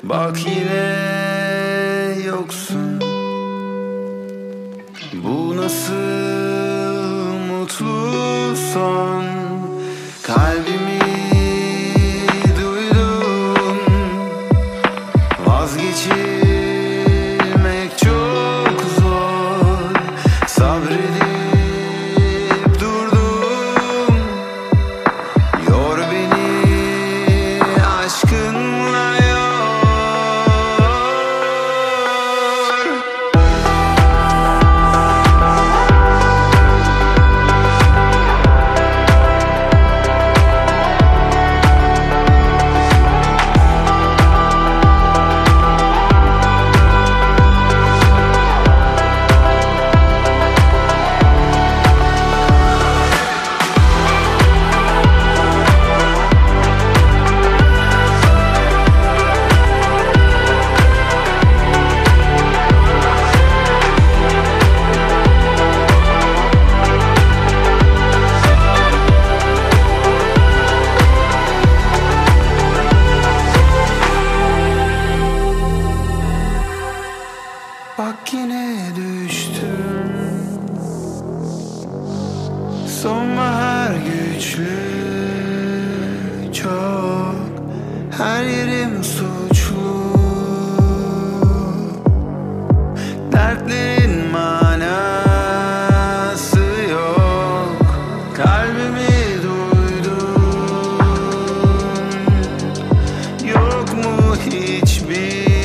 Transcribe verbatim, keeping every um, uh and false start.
Bak yine yoksun. Bu nasıl mutlu son? Kalbimi duydum. Vazgeçilmek çok zor. Sabredip durdum. Yor beni aşkınla yor. Bak yine düştüm. Sonbahar güçlü çok. Her yerim suçlu. Dertlerin manası yok. Kalbimi duydum. Yok mu hiçbir